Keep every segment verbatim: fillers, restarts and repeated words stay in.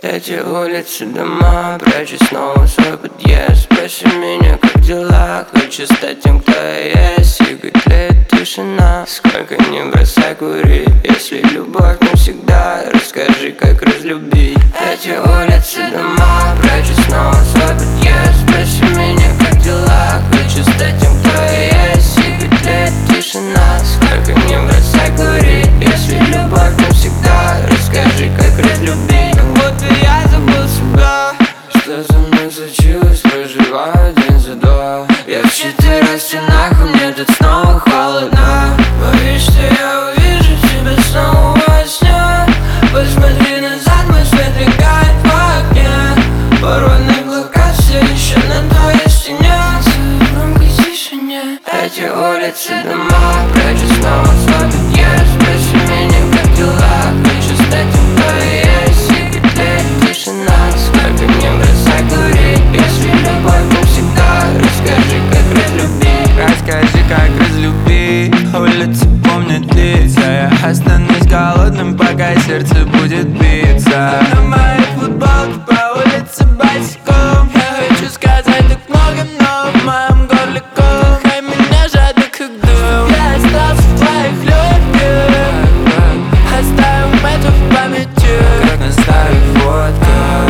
Эти улицы, дома, прячу снова свой подъезд. Спроси меня, как дела, хочу стать тем, кто я есть. И тлеет тишина, сколько не бросай курить. Если любовь навсегда, расскажи, как разлюбить. Эти улицы, дома, прячу снова свой подъезд. Спроси меня, как дела, хочу стать тем, кто я есть. И тлеет тишина, сколько не бросай курить. Если любовь навсегда, расскажи, как разлюбить. Как будто я забыл себя, что со мной случилось, проживаю день за два. Я в четырех стенах, и мне тут снова холодно. Боюсь, что я увижу тебя снова во сне. Посмотри назад, мой свет мигает в окне. Порванный блокад все еще на твоей стене. В громкой тишине. Эти улицы, дома, прячу снова свой подъезд. Спроси меня, как дела, хочу стать тем, кто я есть. И тлеет тишина, сколько не бросай курить. Если любовь навсегда, расскажи, как разлюбить. Расскажи, как разлюбить. Улицы помнят лица. Я останусь голодным, пока сердце будет биться. На моей футболке по улице босиком. Я хочу сказать так много, но в моем горле ком. Хай меня жадно, как дым. Я остался в твоих людях. Оставим это в памяти, как на старых фотках.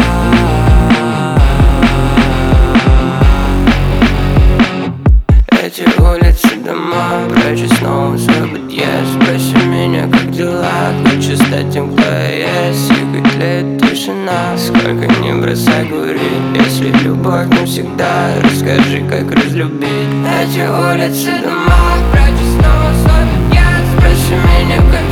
Эти улицы, дома, прячу снова свой подъезд. Спроси меня, как дела, хочу стать тем, кто я есть. И тлеет тишина, сколько не бросай курить. Если любовь навсегда, расскажи, как разлюбить. Эти улицы, дома, прячу снова свой подъезд. Спроси меня, как